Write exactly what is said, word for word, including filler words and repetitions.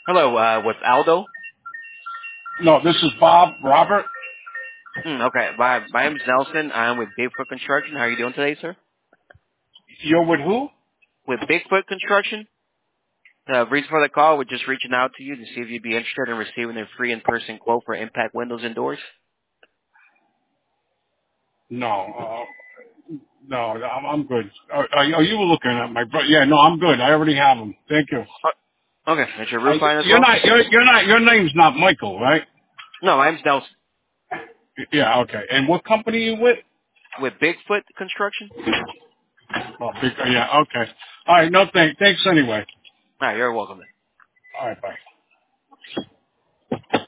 Hello, uh, with Aldo. No, this is Bob Robert. Hmm, okay, my, my name is Nelson. I'm with Bigfoot Construction. How are you doing today, sir? You're with who? With Bigfoot Construction. The reason for the call, we're just reaching out to you to see if you'd be interested in receiving a free in-person quote for impact windows and doors. No, uh, no, I'm, I'm good. Oh, oh, you were looking at my brother? Yeah, no, I'm good. I already have him. Thank you. Uh, okay, is your Uh, roof line as you're well? not. You're, you're not. Your name's not Michael, right? No, my name's Nelson. Yeah. Okay. And what company you with? With Bigfoot Construction. Oh, big, yeah. Okay. All right. No, thanks. Thanks anyway. All right, you're welcome. All right. Bye.